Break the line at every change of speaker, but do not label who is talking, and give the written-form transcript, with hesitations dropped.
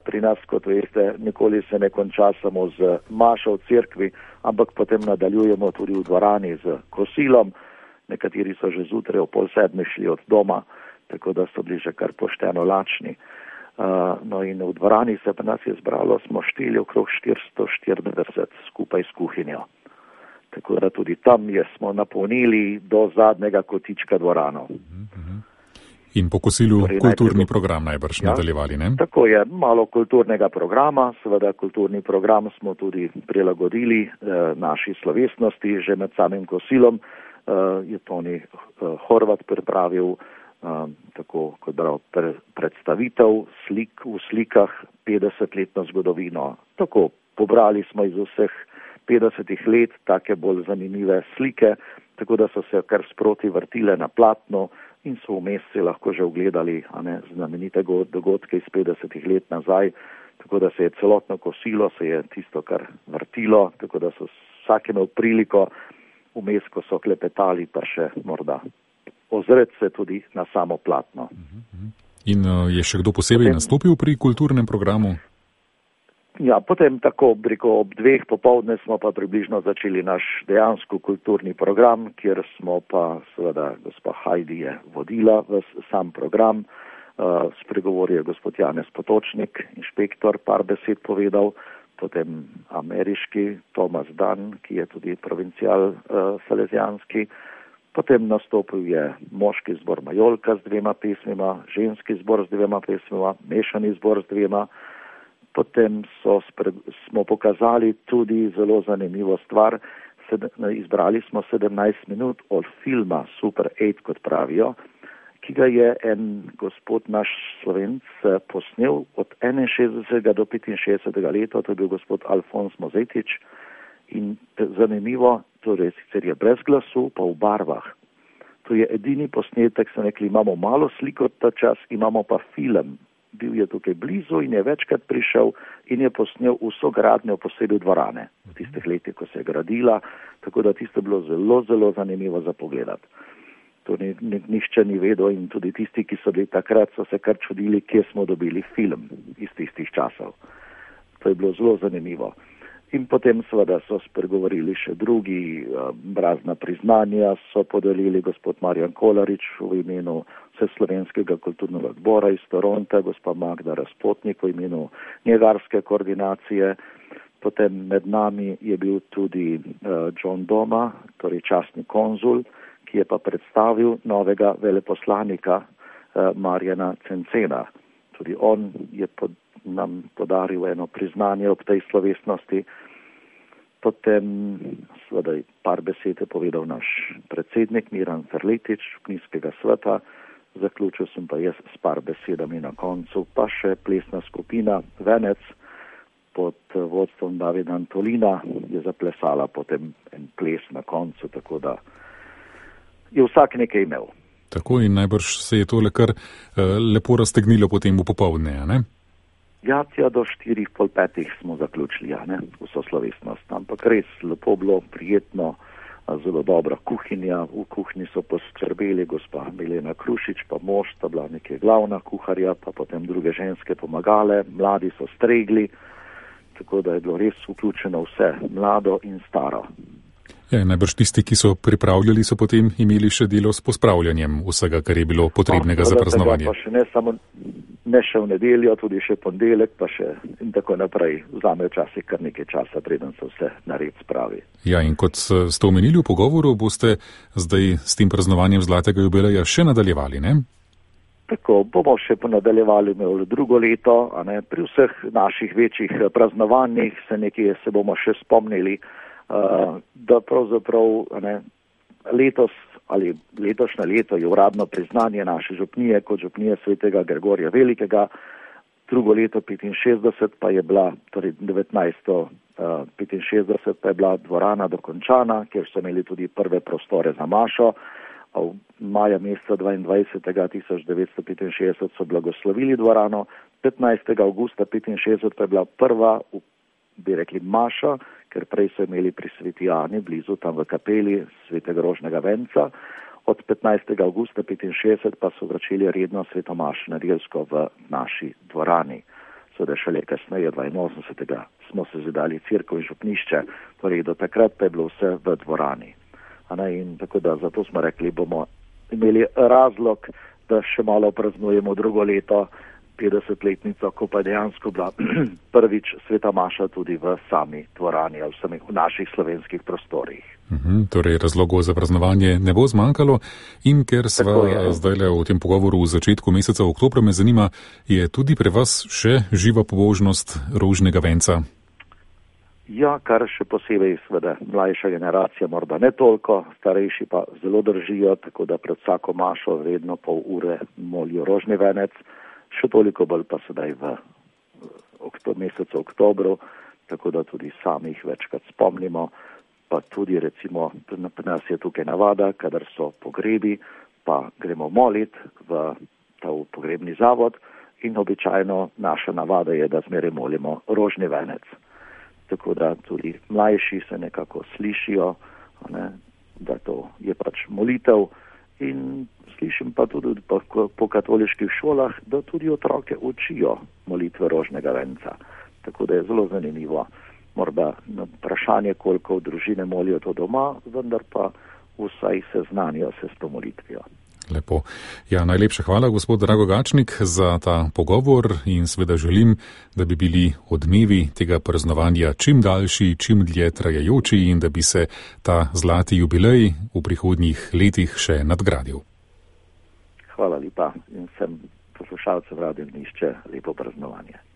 pri nas, kot veste, nikoli se ne konča samo z mašo v cerkvi, ampak potem nadaljujemo tudi v dvorani z kosilom. Nekateri so že zjutraj ob 6:30 šli od doma, tako da so bili že kar pošteno lačni. No in v dvorani se pa nas je zbralo, smo šteli okrog 440 skupaj s kuhinjo. Tako da tudi tam smo napolnili do zadnjega kotička dvorano.
In po kosilu kulturni program najbrž nadaljevali, ne?
Tako je, malo kulturnega programa, seveda kulturni program smo tudi prilagodili naši slovesnosti, že med samim kosilom je Toni Horvat pripravil tako kot prav predstavitev slik v slikah 50-letno zgodovino. Tako pobrali smo iz vseh 50 let take bolj zanimive slike, tako da so se kar sproti vrtile na platno in so vmes si lahko že ogledali znamenite dogodke iz 50 let nazaj, tako da se je celotno kosilo, se je tisto kar vrtilo, tako da so vsak imel priliko vmes, ko so klepetali, pa še morda ozret se tudi na samo platno.
In je še kdo posebej nastopil pri kulturnem programu?
Ja, potem tako ob 2 popoldne smo pa približno začeli naš dejansko kulturni program, kjer smo pa seveda gospa Heidi je vodila v sam program, spregovoril je gospod Janez Potočnik, inšpektor, par besed povedal, potem ameriški Thomas Dunn, ki je tudi provincial salezijanski, potem nastopil je moški zbor Majolka z 2 pesmima, ženski zbor z 2 pesmima, mešani zbor z 2. Potem smo pokazali tudi zelo zanimivo stvar. Izbrali smo 17 minut od filma Super 8, kot pravijo, ki ga je en gospod naš Slovenc posnel od 61. do 65. leta, to je bil gospod Alfons Mozetič. In zanimivo, torej sicer je brez glasu, pa v barvah. To je edini posnetek, so rekli, imamo malo sliko ta čas, imamo pa film. Bil je tukaj blizu in je večkrat prišel in je posnel vso gradnjo posebej dvorane v tistih letih, ko se je gradila, tako da tisto je bilo zelo, zelo zanimivo za pogledati. To nihče ni vedel in tudi tisti, ki so bili takrat, so se kar čudili, kje smo dobili film iz tistih časov. To je bilo zelo zanimivo. In potem seveda so spregovorili še drugi, razna priznanja so podelili gospod Marjan Kolarič v imenu Vseslovenskega kulturnega odbora iz Toronta, gospa Magda Razpotnik v imenu njegarske koordinacije. Potem med nami je bil tudi John Doma, torej častni konzul, ki je pa predstavil novega veleposlanika Marjana Cencena. Tudi on je nam podaril eno priznanje ob tej slovesnosti. Potem seveda par besed je povedal naš predsednik Miran Ferletič Knjizskega sveta, zaključil sem pa jaz s par besedami na koncu, pa še plesna skupina Venec pod vodstvom Davida Antolina je zaplesala potem en ples na koncu, tako da je vsak nekaj imel.
Tako in najbrž se je tole kar lepo raztegnilo potem v popoldne, ne?
Ja, do 4:30 smo zaključili, vso slovesnost, ampak res lepo bilo, prijetno, zelo dobra kuhinja, v kuhinji so poskrbeli gospa Milena Krušič, pa mož, sta bila nekaj glavna kuharja, pa potem druge ženske pomagale, mladi so stregli, tako da je bilo res vključeno vse, mlado in staro.
Ja, najbrž tisti, ki so pripravljali, so potem imeli še delo s pospravljanjem vsega, kar je bilo potrebnega za praznovanje.
Pa še ne še v nedeljo, tudi še ponedeljek, pa še in tako naprej. Vzame včasih kar nekaj časa, preden se vse nared spravi.
Ja, in kot ste omenili v pogovoru, boste zdaj s tem praznovanjem Zlatega jubileja še nadaljevali, ne?
Tako, bomo še nadaljevali drugo leto, pri vseh naših večjih praznovanjih se bomo še spomnili, da pravzaprav letos ali letošnje leto je uradno priznanje naše župnije kot župnije svetega Gregorja Velikega, drugo leto 65 pa je bila, torej 1965 pa je bila dvorana dokončana, kjer so imeli tudi prve prostore za mašo. Maja meseca 22. 1965 so blagoslovili dvorano, 15. avgusta 65 pa je bila prva, bi rekli, maša, ker prej so imeli pri Sveti Ani, blizu tam v kapeli svetega Rožnega venca. Od 15. avgusta 65 pa so vračili redno svetomašo nedeljsko v naši dvorani. seveda šele kasneje, 82. smo se zidali cerkev in župnišče, torej do takrat pa je bilo vse v dvorani. In tako da zato smo rekli, bomo imeli razlog, da še malo praznujemo drugo leto, 50-letnico, ko pa je dejansko bila prvič sveta maša tudi v sami dvorani ali v naših slovenskih prostorih.
Torej razlogov za praznovanje ne bo zmanjkalo in ker sva zdaj v tem pogovoru v začetku meseca oktobra, me zanima, je tudi pri vas še živa pobožnost rožnega venca?
Ja, kar še posebej seveda mlajša generacija, morda ne toliko, starejši pa zelo držijo, tako da pred vsako mašo vedno pol ure molijo rožni venec, še toliko bolj pa sedaj v mesecu oktobru, tako da tudi sami jih večkrat spomnimo, pa tudi recimo, pri nas je tukaj navada, kadar so pogrebi, pa gremo molit v ta pogrebni zavod in običajno naša navada je, da zmeraj molimo rožni venec. Tako da tudi mlajši se nekako slišijo, da to je pač molitev in slišim pa tudi po katoliških šolah, da tudi otroke učijo molitve rožnega venca. Tako da je zelo zanimivo. Morda na vprašanje, koliko v družine molijo to doma, vendar pa vsaj seznanijo se s to molitvijo.
Lepo. Ja, najlepša hvala, gospod Drago Gačnik, za ta pogovor in seveda želim, da bi bili odmevi tega praznovanja čim daljši, čim dlje trajajoči in da bi se ta zlati jubilej v prihodnjih letih še nadgradil.
Hvala lepa in vsem poslušalcem Radio Ognjišče lepo praznovanje.